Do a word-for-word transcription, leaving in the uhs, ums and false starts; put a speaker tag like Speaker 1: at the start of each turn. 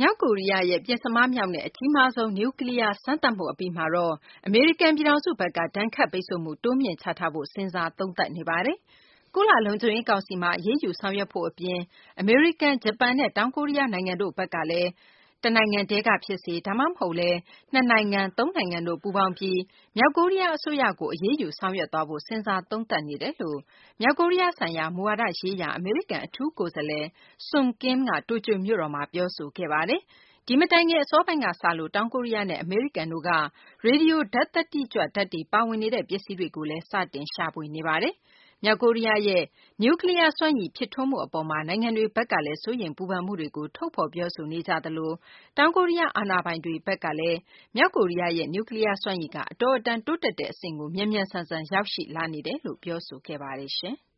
Speaker 1: မြောက်ကိုရီးယားရဲ့ ပဉ္စမမြောက်နဲ့ အကြီးမားဆုံး နျူးကလီးယား စမ်းသပ်မှု အပြီးမှာတော့ အမေရိကန် ပြည်ထောင်စုဘက်က ဒဏ်ခတ်ပိတ်ဆို့မှု တိုးမြှင့်ချထားဖို့ စဉ်းစားသုံးသပ်နေပါတယ်။ ကုလလုံခြုံရေး ကောင်စီမှာ အရေးယူ ဆောင်ရွက်ဖို့ အပြင် အမေရိကန်၊ ဂျပန်နဲ့ တောင်ကိုရီးယား နိုင်ငံတို့ဘက်ကလည်း တနိုင်ငံတည်းက ဖြစ်စေ ဒါမှမဟုတ်လည်း နှစ်နိုင်ငံ၊ သုံးနိုင်ငံတို့ ပူးပေါင်းပြီး မြောက်ကိုရီးယား အစိုးရကို အရေးယူ ဆောင်ရွက်သွားဖို့ စဉ်းစားသုံးသပ်နေတယ်လို့ မြောက်ကိုရီးယားဆိုင်ရာ မူဝါဒရေးရာ အမေရိကန် အထူးကိုယ်စားလှယ် Sung Kim က တိုကျိုမြို့တော်မှာ ပြောဆိုခဲ့ပါတယ်။ ဒီမတိုင်ခင် အစောပိုင်းကစလို့ တောင်ကိုရီးယားနဲ့ အမေရိကန်တို့က ရေဒီယို ဓာတ်သတ္တိကြွဓာတ်တွေ ပါဝင်နေတဲ့ ပစ္စည်းတွေကိုလည်း စတင်ရှာဖွေနေပါတယ်။ မြောက်ကိုရီးယားရဲ့ နျူးကလီးယား စွမ်းရည် ဖြစ်ထွန်းမှု အပေါ်မှာ နိုင်ငံတွေဘက်ကလည်း စိုးရိမ်ပူပန်မှုတွေကို ထုတ်ဖော် ပြောဆိုနေကြသလို တောင်ကိုရီးယား အာဏာပိုင်တွေဘက်ကလည်း မြောက်ကိုရီးယားရဲ့ နျူးကလီးယား စွမ်းရည်က အတော်အတန် တိုးတက်တဲ့ အဆင့်ကို မြန်မြန်ဆန်ဆန် ရောက်ရှိလာနေတယ်လို့ ပြောဆိုခဲ့ပါတယ်။